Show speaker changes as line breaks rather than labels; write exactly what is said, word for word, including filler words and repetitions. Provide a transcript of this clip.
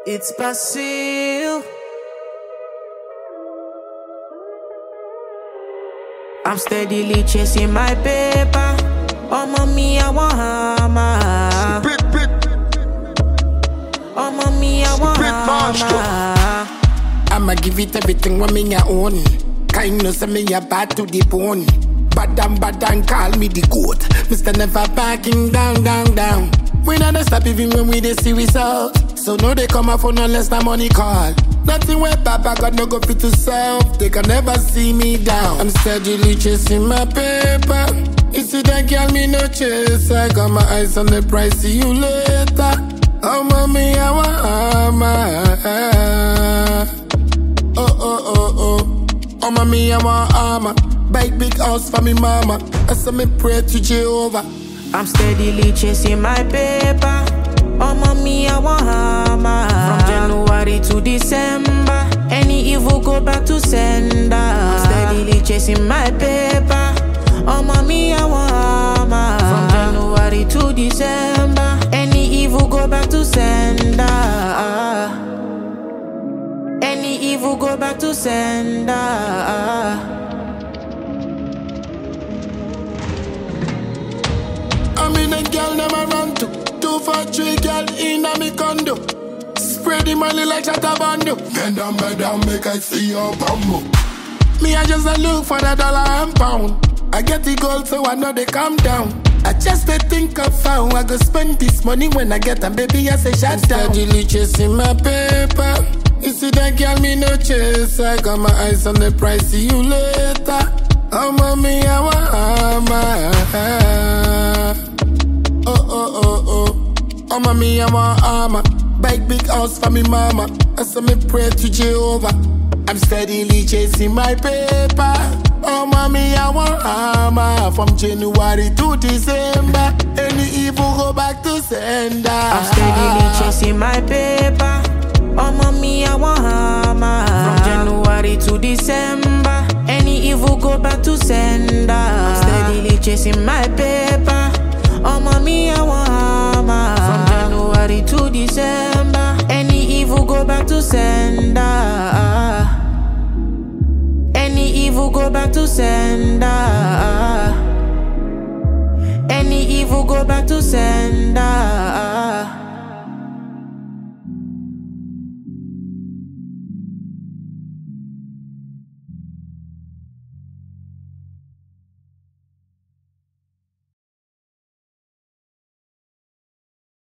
It's Basil. I'm steadily chasing my paper. Oh, mommy, I want hammer.
Brit, Brit.
Oh, mommy, I want hammer.
I'ma give it everything when me a own. Kindness and me a bad to the bone. Bad and bad and call me the goat. Mister never backing down, down, down. We not stop even when we dey see results. So no they come off for no less than money call. Nothing where Papa God no go fit to self. They can never see me down. I'm steadily chasing my paper. You see that girl, me no chase. I got my eyes on the price, see you later. Oh mommy, I want armor. Oh oh oh oh. Oh mommy, I want armor. Buy big house for me mama. I saw me pray to Jehovah.
I'm steadily chasing my paper. Oh mommy, I want hammer. From January to December, any evil go back to sender. I'm steadily chasing my paper. Oh mommy, I want hammer. From January to December, any evil go back to sender. Any evil go back to sender.
I'm in a girl never run to. Two for three girl in a me condo. Spread the money like Chatabando. Bend down, bend down, make I see your bumbo. Me I just a look for the dollar and pound. I get the gold so I know they calm down. I just a think of how I go spend this money when I get them, baby I say shut down. Steadily chasing my paper. You see that girl me no chase. I got my eyes on the price, see you later. Oh mommy I want armor. Oh, oh, oh, oh. Oh, mommy, I want armor. Buy big house for me mama. I saw me pray to Jehovah. I'm steadily chasing my paper. Oh, mommy, I want armor. From January to December, any evil go back to sender.
I'm steadily chasing my paper. Oh, mommy, I want hammer. From January to December, any evil go back to sender. I'm steadily chasing my paper. Oh mommy, I want hammer. From January to December, any evil go back to sender. Any evil go back to sender. Any evil go back to sender.